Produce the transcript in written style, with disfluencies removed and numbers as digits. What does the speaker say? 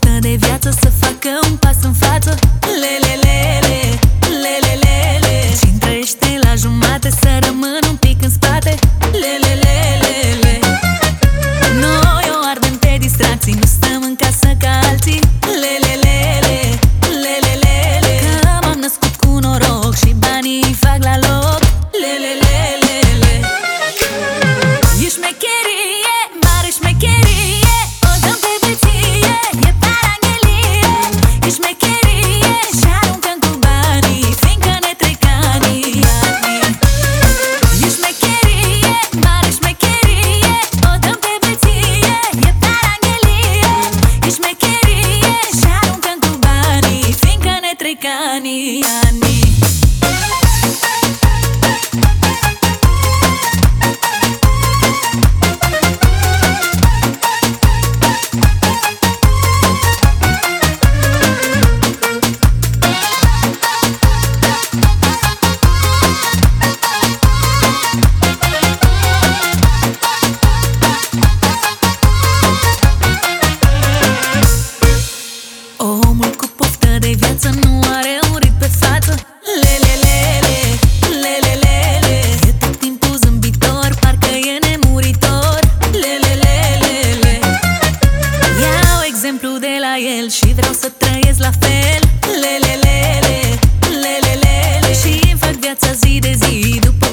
poftă de viață să facă un pas în față. Lelelele, lelelele, cine trăiește la jumate să rămână un pic în spate. Lelelele, noi o ardem pe distracții, nu stăm în casă ca alții. Lelelele, lelelele, că m-am născut cu noroc și banii îi fac la loc. Lelelele, e șmecherie, mare șmecherie, o dăm pe beție, e paranghelie. E șmecherie și aruncăm cu banii, fiindcă ne trec anii. E șmecherie, mare șmecherie, o dăm pe beție, e paranghelie. E șmecherie și aruncăm cu banii, fiindcă ne trec anii. Omul cu poftă de viață nu are un rit pe față. Lelelele, lelelele, e tot timpul zâmbitor, parcă e nemuritor. Lelelele, iau exemplu de la el și vreau să trăiesc la fel. Lelelele, lelelele, și îmi fac viața zi de zi după